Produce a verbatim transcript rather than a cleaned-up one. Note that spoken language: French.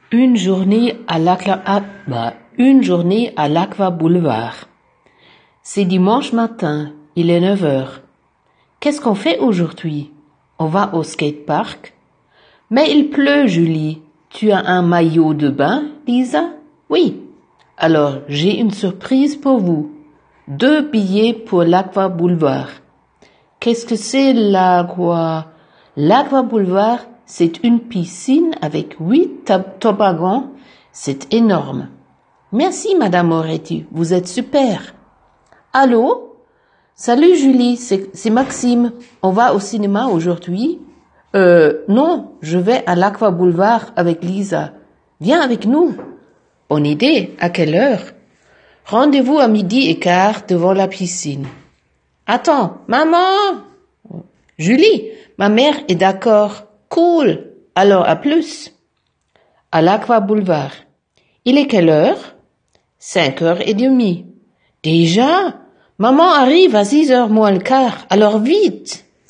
Une journée à l'Aqua, ah, bah, une journée à l'Aqua Boulevard. C'est dimanche matin, il est neuf heures. Qu'est-ce qu'on fait aujourd'hui? On va au skatepark? Mais il pleut, Julie. Tu as un maillot de bain, Lisa? Oui. Alors, j'ai une surprise pour vous. Deux billets pour l'Aqua Boulevard. Qu'est-ce que c'est l'Aqua? L'Aqua Boulevard, c'est une piscine avec huit toboggans. C'est énorme. Merci, Madame Moretti. Vous êtes super. Allô? Salut, Julie. C'est, c'est Maxime. On va au cinéma aujourd'hui? Euh, non. Je vais à l'Aqua Boulevard avec Lisa. Viens avec nous. Bonne idée. À quelle heure? Rendez-vous à midi et quart devant la piscine. Attends, maman! Julie, ma mère est d'accord. Cool. Alors, à plus. À l'Aqua Boulevard. Il est quelle heure? Cinq heures et demie. Déjà? Maman arrive à six heures moins le quart. Alors vite!